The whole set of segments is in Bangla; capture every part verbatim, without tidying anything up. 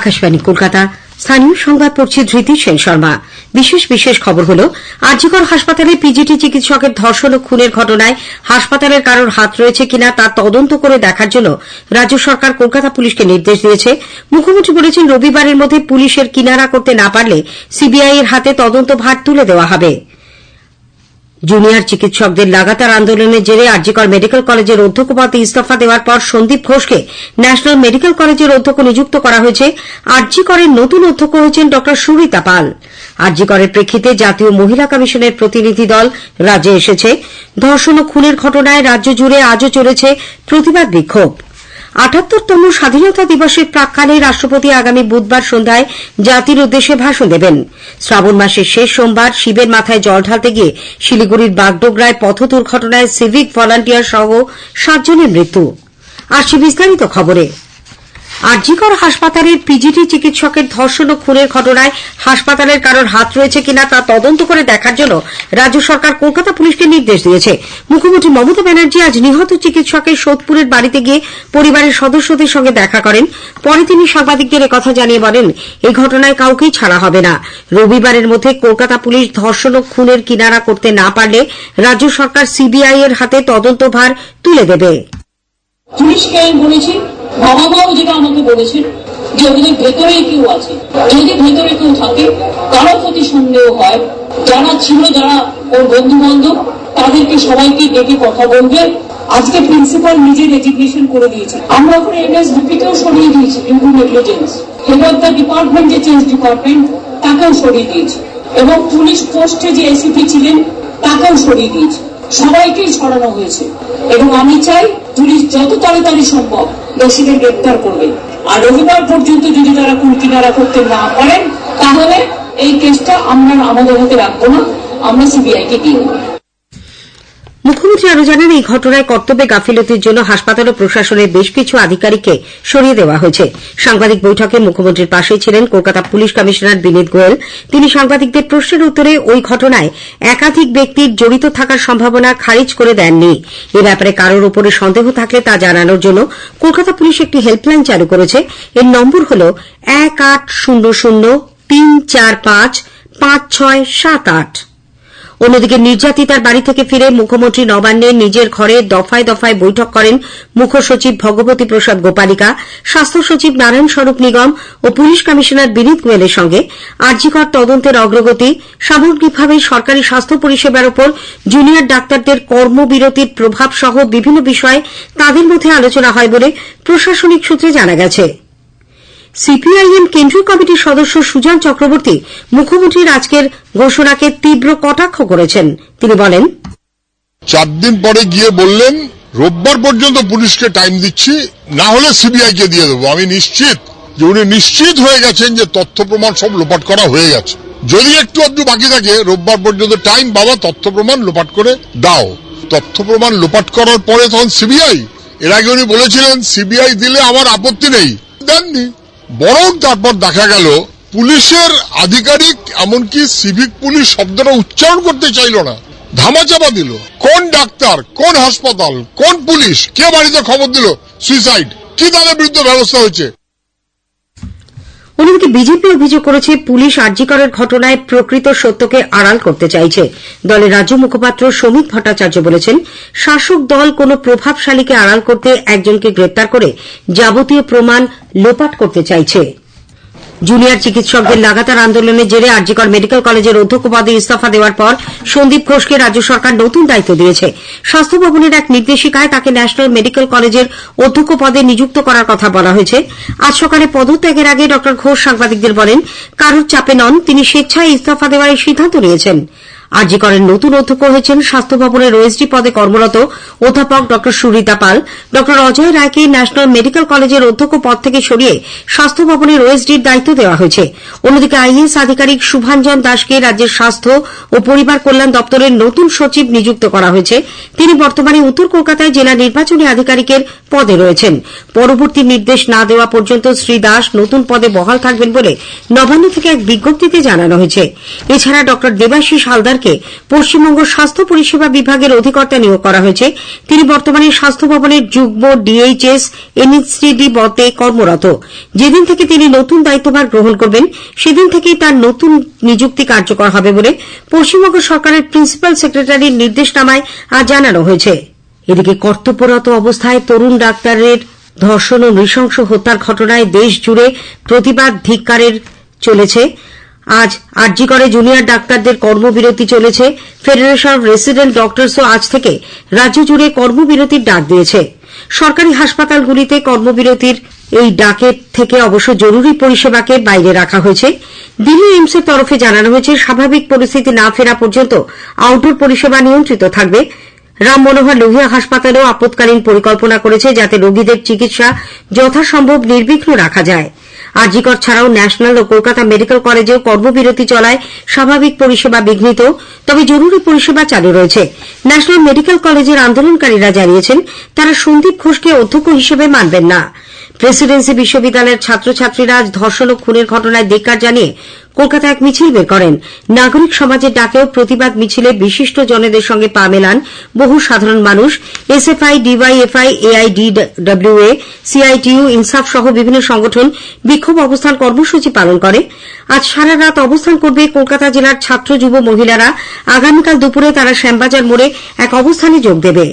আকাশবাণী কলকাতা। স্থানীয় সংবাদ পড়ছে ধৃতি সেন শর্মা। বিশেষ বিশেষ খবর হল, আরজিকর হাসপাতালে পিজিটি চিকিৎসকের ধর্ষণ ও খুনের ঘটনায় হাসপাতালের কারোর হাত রয়েছে কিনা তা তদন্ত করে দেখার জন্য রাজ্য সরকার কলকাতা পুলিশকে নির্দেশ দিয়েছে। মুখ্যমন্ত্রী বলেছেন, রবিবারের মধ্যে পুলিশের কিনারা করতে না পারলে সিবিআই এর হাতে তদন্তভার তুলে দেওয়া হবে। জুনিয়র চিকিৎসকদের লাগাতার আন্দোলনের জেরে আরজিকর মেডিকেল কলেজের অধ্যক্ষ পদে ইস্তফা দেওয়ার পর সন্দীপ ঘোষকে ন্যাশনাল মেডিকেল কলেজের অধ্যক্ষ নিযুক্ত করা হয়েছে। আরজিকরের নতুন অধ্যক্ষ হয়েছেন ড সুরিতা পাল। আরজিকরের প্রেক্ষিতে জাতীয় মহিলা কমিশনের প্রতিনিধি দল রাজ্যে এসেছে। ধর্ষণ ও খুনের ঘটনায় রাজ্য জুড়ে আজও চলেছে প্রতিবাদ বিক্ষোভ। আটাত্তরতম স্বাধীনতা দিবসের প্রাক্কালে রাষ্ট্রপতি আগামী বুধবার সন্ধ্যায় জাতির উদ্দেশ্যে ভাষণ দেবেন। শ্রাবণ মাসের শেষ সোমবার শিবের মাথায় জল ঢালতে গিয়ে শিলিগুড়ির বাগডোগরায় পথ দুর্ঘটনায় সিভিক ভলান্টিয়ার সহ সাতজনের মৃত্যু। আসছে বিস্তারিত খবরে। আরজিকর হাসপাতালের পিজিটি চিকিৎসকের ধর্ষণ ও খুনের ঘটনায় হাসপাতালের কারোর হাত রয়েছে কিনা তা তদন্ত করে দেখার জন্য রাজ্য সরকার কলকাতা পুলিশকে নির্দেশ দিয়েছে। মুখ্যমন্ত্রী মমতা ব্যানার্জি আজ নিহত চিকিৎসকের সোদপুরের বাড়িতে গিয়ে পরিবারের সদস্যদের সঙ্গে দেখা করেন। পরে তিনি সাংবাদিকদের একথা জানিয়ে বলেন, এই ঘটনায় কাউকেই ছাড়া হবে না। রবিবারের মধ্যে কলকাতা পুলিশ ধর্ষণ ও খুনের কিনারা করতে না পারলে রাজ্য সরকার সিবিআই এর হাতে তদন্তভার তুলে দেবে। পুলিশকে আমি বলেছি, বাবা মাও যেটা আমাকে বলেছেন যে ওদের ভেতরে কেউ আছে, যদি ভেতরে কেউ থাকে কারো প্রতি সন্দেহ হয়, যারা ছিল যারা ওর বন্ধু বান্ধব তাদেরকে সবাইকে ডেকে কথা বলবে। আজকে প্রিন্সিপাল নিজে রেজিগনেশন করে দিয়েছে। আমরা ওখানে এমএসভিপিকেও সরিয়ে দিয়েছি, improve negligence. Head of the department যে চেঞ্জ ডিপার্টমেন্ট তাকেও সরিয়ে দিয়েছে, এবং পুলিশ পোস্টে যে এসিপি ছিলেন তাকেও সরিয়ে দিয়েছে। সবাইকেই সরানো হয়েছে, এবং আমি চাই পুলিশ যত তাড়াতাড়ি সম্ভব দোষীদের গ্রেপ্তার করবে। আর রবিবার পর্যন্ত যদি তারা কোন কিনারা করতে না পারেন তাহলে এই কেসটা আমরা আমাদের হাতে রাখবো না, আমরা সিবিআই কে দিয়ে দেবো। মুখ্যমন্ত্রী আরো জানান, এই ঘটনায় কর্তব্যে গাফিলতির জন্য হাসপাতাল ও প্রশাসনের বেশ কিছু আধিকারিককে সরিয়ে দেওয়া হয়েছে। সাংবাদিক বৈঠকে মুখ্যমন্ত্রীর পাশেই ছিলেন কলকাতা পুলিশ কমিশনার বিনীত গোয়েল। তিনি সাংবাদিকদের প্রশ্নের উত্তরে ওই ঘটনায় একাধিক ব্যক্তির জড়িত থাকার সম্ভাবনা খারিজ করে দেননি। এ ব্যাপারে কারোর উপরে সন্দেহ থাকলে তা জানানোর জন্য কলকাতা পুলিশ একটি হেল্পলাইন চালু করেছে। এর নম্বর হল এক আট শূন্য শূন্য তিন চার পাঁচ পাঁচ ছয় সাত আট। অন্যদিকে নির্যাতিতার বাড়ি থেকে ফিরে মুখ্যমন্ত্রী নবান্নে নিজের ঘরে দফায় দফায় বৈঠক করেন মুখ্য সচিব ভগবতী প্রসাদ গোপালিকা, স্বাস্থ্য সচিব নারায়ণ স্বরূপ নিগম ও পুলিশ কমিশনার বিনীত গোয়েলের সঙ্গে। আরজিকর তদন্তের অগ্রগতি, সামগ্রিকভাবে সরকারি স্বাস্থ্য পরিষেবার উপর জুনিয়র ডাক্তারদের কর্মবিরতির প্রভাব সহ বিভিন্ন বিষয়ে তাদের মধ্যে আলোচনা হয় বলে প্রশাসনিক সূত্রে জানা গেছে। সিপিআইএম কেন্দ্রীয় কমিটির সদস্য সুজন চক্রবর্তী মুখ্যমন্ত্রীর আজকের ঘোষণাকে তীব্র কটাক্ষ করেছেন। তিনি বলেন, চার দিন পরে গিয়ে বললেন রোববার পর্যন্ত পুলিশকে টাইম দিচ্ছি, না হলে সিবিআই কে দিয়ে দেবো। আমি নিশ্চিত যে উনি নিশ্চিত হয়ে গেছেন যে তথ্য প্রমাণ সব লোপাট করা হয়ে গেছে। যদি একটু আধটু বাকি থাকে, রোববার পর্যন্ত টাইম, বাবা তথ্য প্রমাণ লোপাট করে দাও। তথ্য প্রমাণ লোপাট করার পরে তখন সিবিআই, এর আগে উনি বলেছিলেন সিবিআই দিলে আমার আপত্তি নেই, দেননি। বরং তারপর দেখা গেল পুলিশের আধিকারিক এমনকি সিভিক পুলিশ শব্দটা উচ্চারণ করতে চাইল না, ধামাচাপা দিল। কোন ডাক্তার, কোন হাসপাতাল, কোন পুলিশ, কে বাড়িতে খবর দিল সুইসাইড, কি তাদের বিরুদ্ধে ব্যবস্থা হয়েছে। অন্যদিকে বিজেপি অভিযোগ করেছে পুলিশ আরজিকরের ঘটনায় প্রকৃত সত্যকে আড়াল করতে চাইছে। দলের রাজ্য মুখপাত্র সমীক ভট্টাচার্য বলেছেন, শাসক দল কোন প্রভাবশালীকে আড়াল করতে একজনকে গ্রেপ্তার করে যাবতীয় প্রমাণ লোপাট করতে চাইছে। জুনিয়র চিকিৎসকদের লাগাতার আন্দোলনের জেরে আরজিকর মেডিকেল কলেজের অধ্যক্ষ পদে ইস্তফা দেওয়ার পর সন্দীপ ঘোষকে রাজ্য সরকার নতুন দায়িত্ব দিয়েছে। স্বাস্থ্য ভবনের এক নির্দেশিকায় তাকে ন্যাশনাল মেডিকেল কলেজের অধ্যক্ষ পদে নিযুক্ত করার কথা বলা হয়েছে। আজ সকালে পদত্যাগের আগে ড ঘোষ সাংবাদিকদের বলেন, কারোর চাপে নন, তিনি স্বেচ্ছায় ইস্তফা দেওয়ার এই সিদ্ধান্ত নিয়েছেন। আরজিকরের নতুন অধ্যক্ষ হয়েছেন স্বাস্থ্য ভবনের ওএসডি পদে কর্মরত অধ্যাপক ড সুরিতা পাল। ড অজয় রায়কে ন্যাশনাল মেডিকেল কলেজের অধ্যক্ষ পদ থেকে সরিয়ে স্বাস্থ্য ভবনের ওএসডির দায়িত্ব দেওয়া হয়েছে। অন্যদিকে আইএএস আধিকারিক শুভাঞ্জন দাসকে রাজ্যের স্বাস্থ্য ও পরিবার কল্যাণ দপ্তরের নতুন সচিব নিযুক্ত করা হয়েছে। তিনি বর্তমানে উত্তর কলকাতায় জেলা নির্বাচনী আধিকারিকের পদে রয়েছেন। পরবর্তী নির্দেশ না দেওয়া পর্যন্ত শ্রী দাস নতুন পদে বহাল থাকবেন বলে নবান্ন থেকে এক বিজ্ঞপ্তিতে জানানো হয়েছে। এছাড়া ড দেবাশিস হালদারকে থেকে পশ্চিমবঙ্গ স্বাস্থ্য পরিষেবা বিভাগের অধিকর্তা নিয়োগ করা হয়েছে। তিনি বর্তমানে স্বাস্থ্য ভবনের যুগ্ম ডিএইচএস এনএসসিডি পদে কর্মরত। যেদিন থেকে তিনি নতুন দায়িত্বভার গ্রহণ করবেন সেদিন থেকেই তার নতুন নিযুক্তি কার্যকর হবে বলে পশ্চিমবঙ্গ সরকারের প্রিন্সিপাল সেক্রেটারির নির্দেশনামায় আজ জানানো হয়েছে। এদিকে কর্তব্যরত অবস্থায় তরুণ ডাক্তারের ধর্ষণ ও নৃশংস হত্যার ঘটনায় দেশ জুড়ে প্রতিবাদ ধিক্কারের চলেছে। আজ আরজি করে জুনিয়র ডাক্তারদের কর্মবিরতি চলেছে। ফেডারেশন অব রেসিডেন্ট ডক্টরসও আজ থেকে রাজ্য জুড়ে কর্মবিরতির ডাক দিয়েছে। সরকারি হাসপাতালগুলিতে কর্মবিরতির এই ডাকের থেকে অবশ্য জরুরি পরিষেবাকে বাইরে রাখা হয়েছে। দিল্লি এইমসের তরফে জানানো হয়েছে স্বাভাবিক পরিস্থিতি না ফেরা পর্যন্ত আউটডোর পরিষেবা নিয়ন্ত্রিত থাকবে। রাম মনোহর লোহিয়া হাসপাতালেও আপৎকালীন পরিকল্পনা করেছে যাতে রোগীদের চিকিৎসা যথাসম্ভব নির্বিঘ্ন রাখা যায়। আরজি কর ছাড়াও ন্যাশনাল ও কলকাতা মেডিকেল কলেজেও কর্মবিরতি চলায় স্বাভাবিক পরিষেবা বিঘ্নিত, তবে জরুরি পরিষেবা চালু রয়েছে। ন্যাশনাল মেডিকেল কলেজের আন্দোলনকারীরা জানিয়েছেন তারা সন্দীপ ঘোষকে অধ্যক্ষ হিসেবে মানবেন না। প্রেসিডেন্সি বিশ্ববিদ্যালয়ের ছাত্রছাত্রীরা আজ ধর্ষণ ও খুনের ঘটনায় ধিক্কার জানিয়ে কলকাতায় এক মিছিল বের করেন। নাগরিক সমাজের ডাকেও প্রতিবাদ মিছিলে বিশিষ্ট জনেদের সঙ্গে পা মেলান বহু সাধারণ মানুষ। এসএফআই, ডিওয়াইএফআই, এআইডিডব্লিউএ, সিআইটিইউ, ইনসাফ সহ বিভিন্ন সংগঠন বিক্ষোভ অবস্থান কর্মসূচি পালন করে। আজ সারা রাত অবস্থান করবে কলকাতা জেলার ছাত্র যুব মহিলারা। আগামীকাল দুপুরে তারা শ্যামবাজার মোড়ে এক অবস্থানে যোগ দেবে।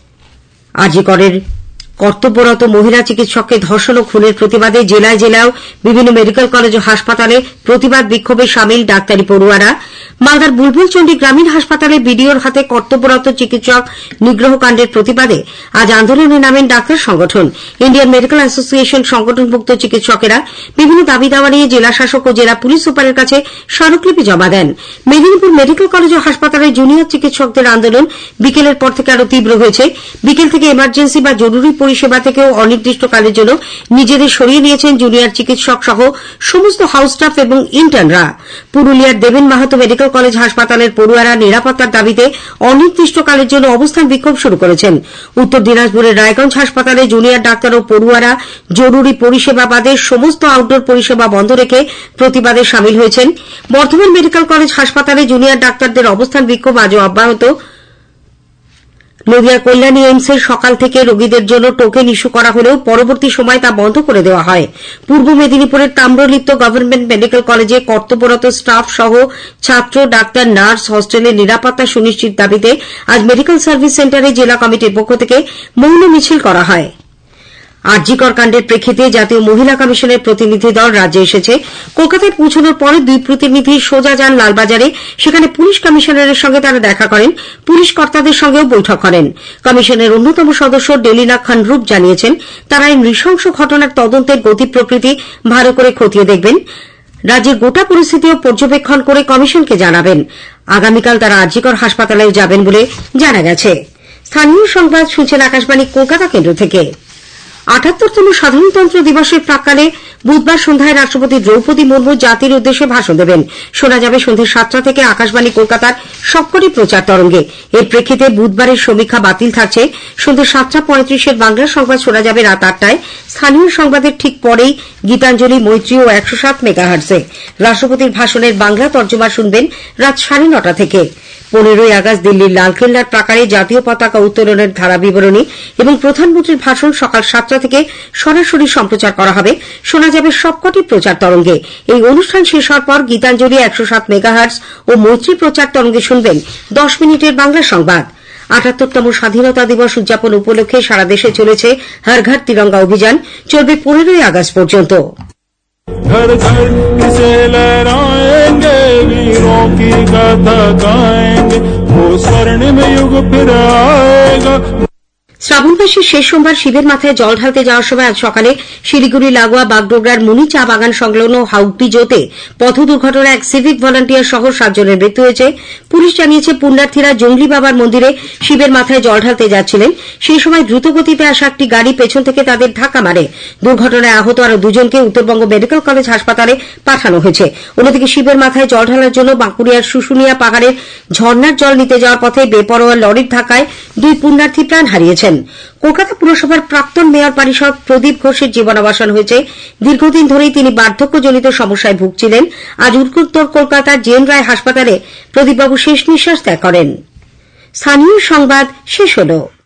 আরজি করের কর্তব্যরত মহিলা চিকিৎসককে ধর্ষণ ও খুনের প্রতিবাদে জেলায় জেলায় বিভিন্ন মেডিকেল কলেজ ও হাসপাতালে প্রতিবাদ বিক্ষোভে সামিল ডাক্তারি পড়ুয়ারা। মালদার বুলবুলচন্ডী গ্রামীণ হাসপাতালে বিডিওর হাতে কর্তব্যরত চিকিৎসক নিগ্রহ কাণ্ডের প্রতিবাদে আজ আন্দোলনে নামেন ডাক্তার সংগঠন। ইন্ডিয়ান মেডিকেল অ্যাসোসিয়েশন সংগঠনভুক্ত চিকিৎসকেরা বিভিন্ন দাবি দাওয়া নিয়ে জেলা শাসক ও জেলা পুলিশ সুপারের কাছে স্মারকলিপি জমা দেন। মেদিনীপুর মেডিকেল কলেজ ও হাসপাতালে জুনিয়র চিকিৎসকদের আন্দোলন বিকেলের পর থেকে আরো তীব্র হয়েছে। বিকেল থেকে এমার্জেন্সি বা জরুরি পরিষেবা থেকেও অনির্দিষ্টকালের জন্য নিজেদের সরিয়ে নিয়েছেন জুনিয়র চিকিৎসক সহ সমস্ত হাউস স্টাফ এবং ইন্টার্নরা। পুরুলিয়ার দেবেন মাহাতো মেডিকেল কলেজ হাসপাতালের পড়ুয়ারা নিরাপত্তার দাবিতে অনির্দিষ্টকালের জন্য অবস্থান বিক্ষোভ শুরু করেছেন। উত্তর দিনাজপুরের রায়গঞ্জ হাসপাতালে জুনিয়র ডাক্তার ও পড়ুয়ারা জরুরি পরিষেবা বাদে সমস্ত আউটডোর পরিষেবা বন্ধ রেখে প্রতিবাদে সামিল হয়েছেন। বর্ধমান মেডিকেল কলেজ হাসপাতালে জুনিয়র ডাক্তারদের অবস্থান বিক্ষোভ আজও অব্যাহত। নদিয়ার কল্যাণী এইমসের সকাল থেকে রোগীদের জন্য টোকেন ইস্যু করা হলেও পরবর্তী সময় তা বন্ধ করে দেওয়া হয়। পূর্ব মেদিনীপুরের তাম্রলিপ্ত গভর্নমেন্ট মেডিকেল কলেজে কর্তব্যরত স্টাফ সহ ছাত্র, ডাক্তার, নার্স, হস্টেলের নিরাপত্তা সুনিশ্চিত দাবিতে আজ মেডিকেল সার্ভিস সেন্টারে জেলা কমিটির পক্ষ থেকে মৌন মিছিল করা হয়। আরজি কর কাণ্ডের প্রেক্ষিতে জাতীয় মহিলা কমিশনের প্রতিনিধি দল রাজ্যে এসেছে। কলকাতায় পৌঁছানোর পরে দুই প্রতিনিধি সোজা যান লালবাজারে। সেখানে পুলিশ কমিশনারের সঙ্গে তারা দেখা করেন। পুলিশ কর্তাদের সঙ্গেও বৈঠক করেন। কমিশনের অন্যতম সদস্য ডেলিনা খানরুপ জানিয়েছেন তারা এই নৃশংস ঘটনার তদন্তের গতি প্রকৃতি ভালো করে খতিয়ে দেখবেন। রাজ্যের গোটা পরিস্থিতিও পর্যবেক্ষণ করে কমিশনকে জানাবেন। আগামীকাল তারা আরজি কর হাসপাতালেও যাবেন বলে জানা গেছে। স্থানীয় সংবাদ শুনছেন আকাশবাণী কলকাতা কেন্দ্র থেকে। আটাত্তরতম সাধারণতন্ত্র দিবসের প্রাক্কালে বুধবার সন্ধ্যায় রাষ্ট্রপতি দ্রৌপদী মুর্মু জাতির উদ্দেশ্যে ভাষণ দেবেন। শোনা যাবে সন্ধ্যে সাতটা থেকে আকাশবাণী কলকাতার সবকটি প্রচার তরঙ্গে। এর প্রেক্ষিতে বুধবারের সমীক্ষা বাতিল থাকছে। সন্ধ্যে সাতটা পঁয়ত্রিশের বাংলা সংবাদ শোনা যাবে রাত আটটায়। স্থানীয় সংবাদের ঠিক পরেই গীতাঞ্জলি, মৈত্রী ও একশো সাত মেগাহার্টজে। রাষ্ট্রপতির ভাষণের বাংলা তর্জমা শুনবেন রাত সাড়ে নটা থেকে। পনেরোই আগস্ট দিল্লির লালকেল্লার প্রাকারে জাতীয় পতাকা উত্তোলনের ধারা বিবরণী এবং প্রধানমন্ত্রীর ভাষণ সকাল সাতটা থেকে সরাসরি সম্প্রচার করা হবে। শোনা যাবে সবকটি প্রচার তরঙ্গে। এই অনুষ্ঠান শেষ হওয়ার পর গীতাঞ্জলি, একশো সাত মেগাহার্টজ ও মৈত্রী প্রচার তরঙ্গে শুনবেন দশ মিনিটের বাংলা সংবাদ। আটাত্তরতম স্বাধীনতা দিবস উদযাপন উপলক্ষে সারা দেশে চলেছে হর ঘর তিরঙ্গা অভিযান। চলবে পনেরোই আগস্ট পর্যন্ত। घर घर इसे लहराएंगे, वीरों की गाथा गाएंगे, वो स्वर्णिम युग फिर आएगा। শ্রাবণ মাসের শেষ সোমবার শিবের মাথায় জল ঢালতে যাওয়ার সময় আজ সকালে শিলিগুড়ি লাগোয়া বাগডোগরার মুনি চা বাগান সংলগ্ন হাউটিজোতে পথ দুর্ঘটনায় এক সিভিক ভলান্টিয়ার সহ সাতজনের মৃত্যু হয়েছে। পুলিশ জানিয়েছে পুণ্যার্থীরা জঙ্গলি বাবার মন্দিরে শিবের মাথায় জল ঢালতে যাচ্ছিলেন। সেই সময় দ্রুতগতিতে আসা একটি গাড়ি পেছন থেকে তাদের ধাক্কা মারে। দুর্ঘটনায় আহত আরো দুজনকে উত্তরবঙ্গ মেডিকেল কলেজ হাসপাতালে পাঠানো হয়েছে। অন্যদিকে শিবের মাথায় জল ঢালার জন্য বাঁকুড়িয়ার শুশুনিয়া পাহাড়ের ঝর্ণার জল নিতে যাওয়ার পথে বেপরোয়া লরির ধাক্কায় দুই পুণ্যার্থী প্রাণ হারিয়েছেন। কলকাতা পুরসভার প্রাক্তন মেয়র পারিষদ প্রদীপ ঘোষের জীবনাবসান হয়েছে। দীর্ঘদিন ধরেই তিনি বার্ধক্যজনিত সমস্যায় ভুগছিলেন। আজ উত্তর কলকাতার জেএন রায় হাসপাতালে প্রদীপবাবু শেষ নিঃশ্বাস ত্যাগ করেন। স্থানীয় সংবাদ শেষ হল।